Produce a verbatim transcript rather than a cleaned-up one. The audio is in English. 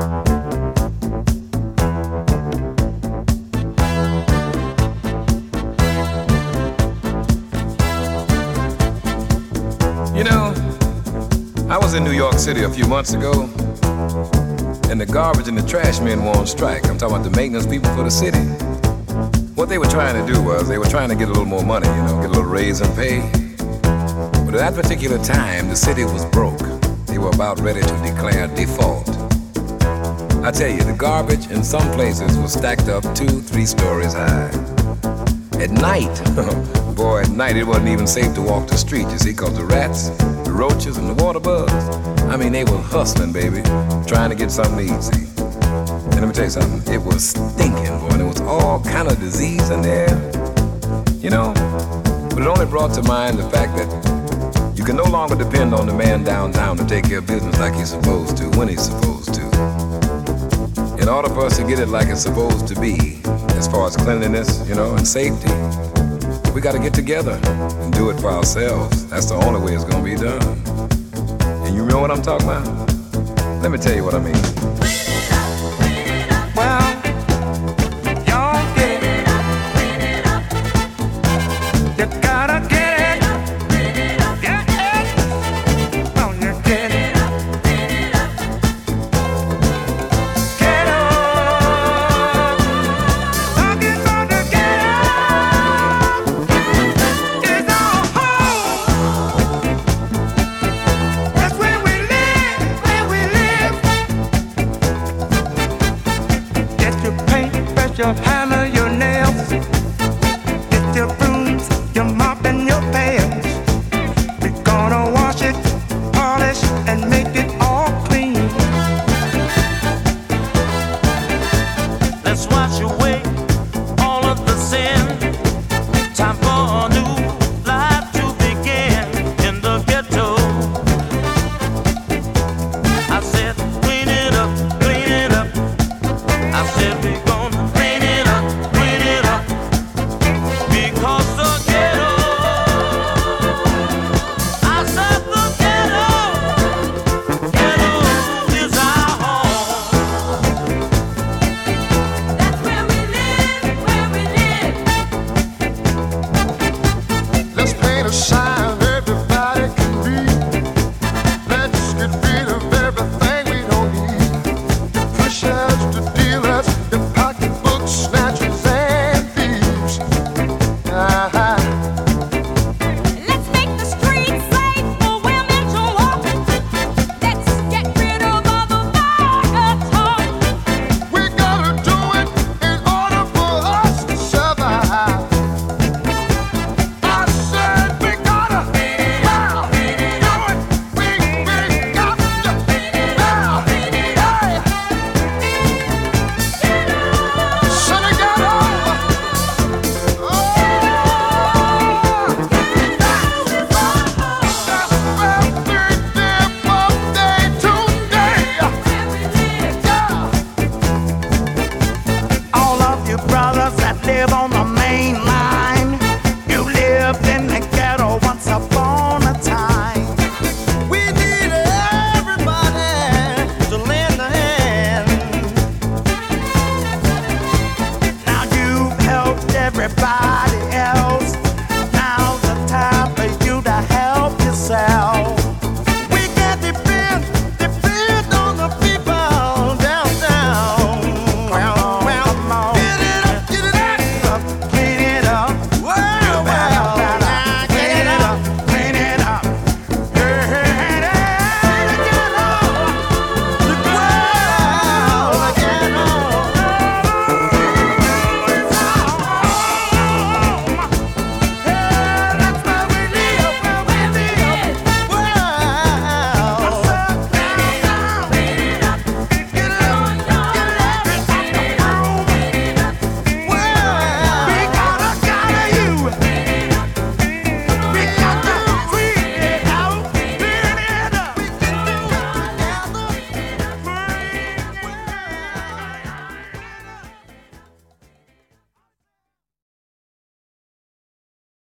You know, I was in New York City a few months ago, and the garbage and the trash men were on strike. I'm talking about the maintenance people for the city. What they were trying to do was they were trying to get a little more money, you know, get a little raise in pay. But at that particular time, the city was broke. They were about ready to declare default. I tell you, the garbage in some places was stacked up two, three stories high. At night, boy, at night it wasn't even safe to walk the street, you see, because the rats, the roaches, and the water bugs, I mean, they were hustling, baby, trying to get something to eat, see. And let me tell you something, it was stinking, boy, and there was all kind of disease in there, you know. But it only brought to mind the fact that you can no longer depend on the man downtown to take care of business like he's supposed to, when he's supposed to. In order for us to get it like it's supposed to be, as far as cleanliness, you know, and safety, we got to get together and do it for ourselves. That's the only way it's going to be done. And you know what I'm talking about? Let me tell you what I mean. Well, y'all get it. You gotta get it. Yeah, yeah. Oh, you get it. Get up. Talking about the get up. It's our home. That's where we live, where we live. Get your paint, brush your hair.